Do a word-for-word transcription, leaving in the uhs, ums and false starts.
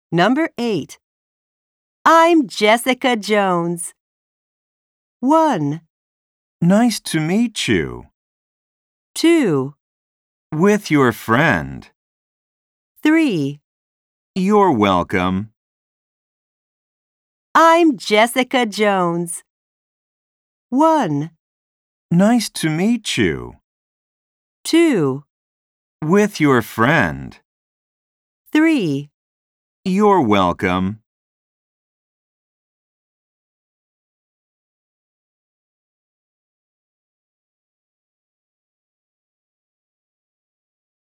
Number eight. I'm Jessica Jones. One, Nice to meet you. two, With your friend. three. You're welcome. I'm Jessica Jones. One, Nice to meet you. two, With your friend. three. You're welcome.